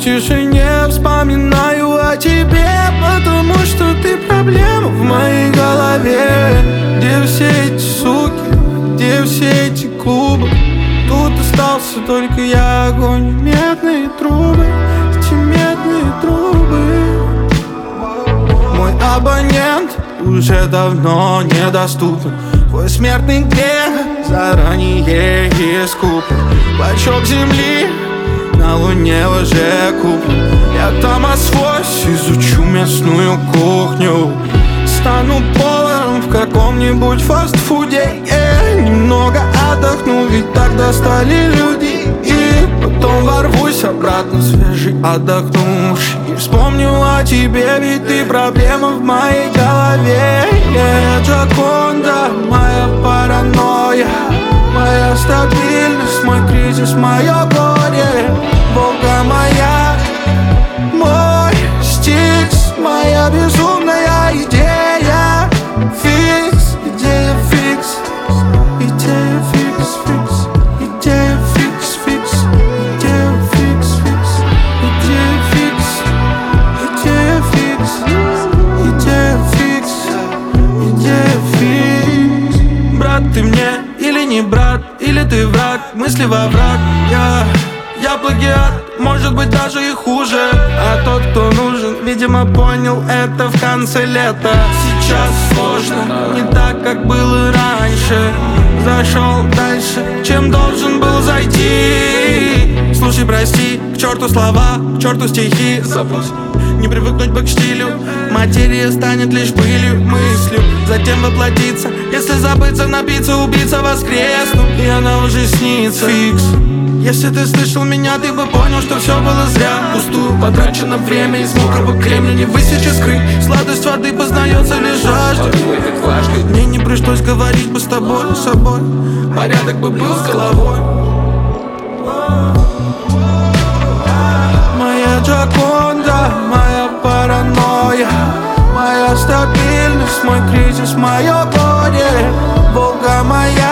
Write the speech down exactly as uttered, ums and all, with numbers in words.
тишине вспоминаю о тебе, потому что ты проблема в моей голове. Где все эти суки, где все эти клубы? Тут остался только я, огонь, медные трубы, эти медные трубы. Мой абонент уже давно недоступен. Твой смертный грех заранее искуплен. Клочок земли на луне уже куплен. Я там освоюсь, изучу местную кухню. Стану поваром в каком-нибудь фастфуде. Я немного отдохну, ведь так достали люди. И потом ворвусь обратно свежий, отдохнувший. И вспомню о тебе, ведь ты проблема в моей голове. Я Джоконда, моя паранойя, моя стабильность, мой кризис, мое горе. Волга моя, мой стикс, моя безумная идея. Фикс, идея фикс, идея фикс, фикс, идея фикс, фикс, идея фикс, фикс, идея фикс, идея фикс, идея фикс, идея фикс. Брат, ты мне или не брат, или ты враг, мысли во враг. Я, я плагиат, может быть даже и хуже. А тот, кто нужен, видимо понял это в конце лета. Сейчас сложно, не так, как было раньше. Зашел дальше, чем должен был зайти. Слушай, прости, к черту слова, к черту стихи. Забудь, не привыкнуть бы к стилю. Материя станет лишь пылью, мыслью, затем воплотится. Если забыться, напиться, убийца воскреснут, и она уже снится. Фикс. Если ты слышал меня, ты бы понял, что все было зря. Пустую потрачено время, из мокрого кремня не высечь искры. Сладость воды познается лишь жаждой. Мне не пришлось говорить бы с тобой, с собой. Порядок бы был с головой. Моя Джоконда, моя паранойя, моя стабильность, мой кризис, мое горе. Волга моя.